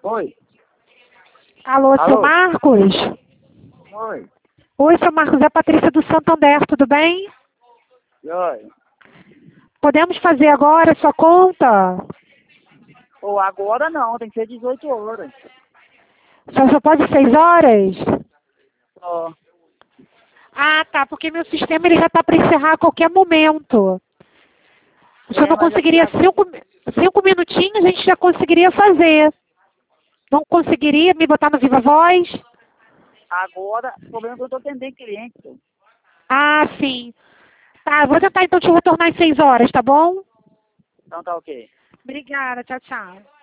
Oi. Alô, seu Alô? Marcos? Oi. Oi, seu Marcos, é a Patrícia do Santander, tudo bem? Oi. Podemos fazer agora a sua conta? Ou agora não, tem que ser 18 horas. Só pode 6 horas? Ó. Ah, tá, porque meu sistema ele já está para encerrar a qualquer momento. O senhor não Mas é porque conseguiria 5 minutinhos, a gente já conseguiria fazer. Não conseguiria me botar no Viva Voz? agora, o problema é que eu tô atendendo cliente. Ah, sim. Tá, vou tentar então te retornar às 6 horas, tá bom? Então tá ok. Obrigada, tchau, tchau.